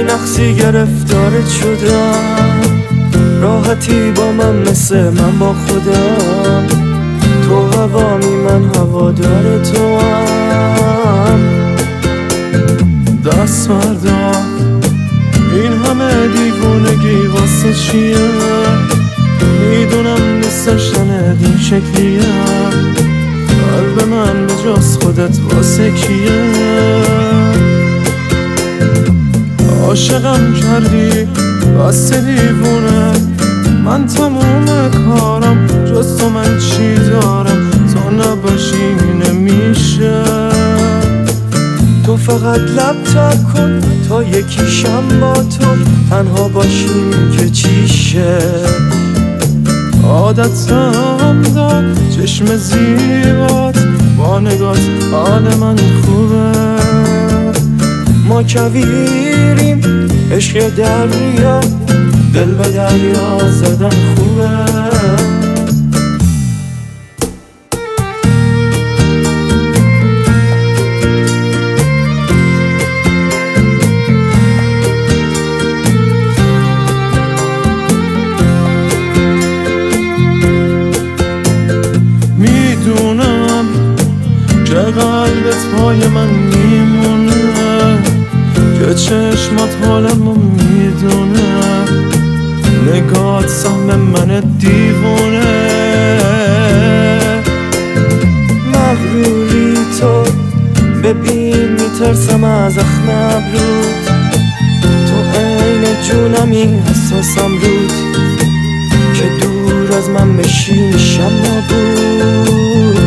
نقصی گرفتارت شدم، راحتی با من مثل من با خودم، تو هوامی من هوادار تو هم. دست مردم این همه دیوونگی واسه چیه؟ میدونم نیست داشتن این شکلیه، قلب من به جز خودت واسه کیه؟ عاشقم کردی بس دیوونه، من تموم کارم جز تو من چی دارم؟ تو نباشی نمیشه، تو فقط لب تر کن تا یکیشم با تو، تنها باشیم که چیشه. عادتم داد چشم زیبات، با نگات حال من خوبه. ما کویریم عشق دریا، دل به دریا زدن خوبه. میدونم که قلبت پای من میمونه، که چشمات حالمو میدونه، نگات سهم من دیوونه. مغروری تو ببین میترسم از زخم ابرود، تو عین جونمی حساسم رود، که دور از من بشی میشم نبود.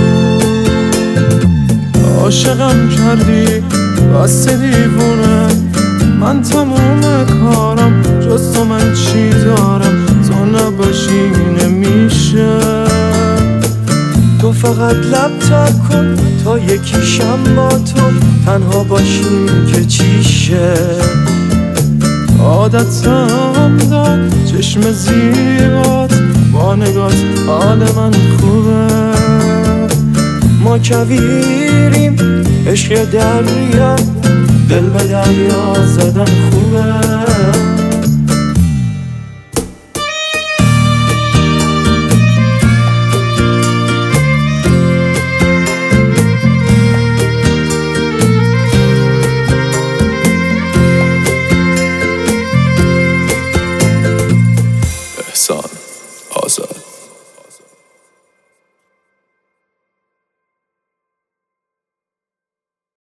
عاشقم کردی بس دیوونه، من تموم کارم جز تو من چی دارم؟ تو نباشی نمیشه، تو فقط لب تر کن تا یکیشم با تو، تنها باشیم که چیشه. عادتم داد چشم زیبات، با نگات حال من خوبه. ما کویریم عشق دریا، دل به دریا زدن خوبه. احسان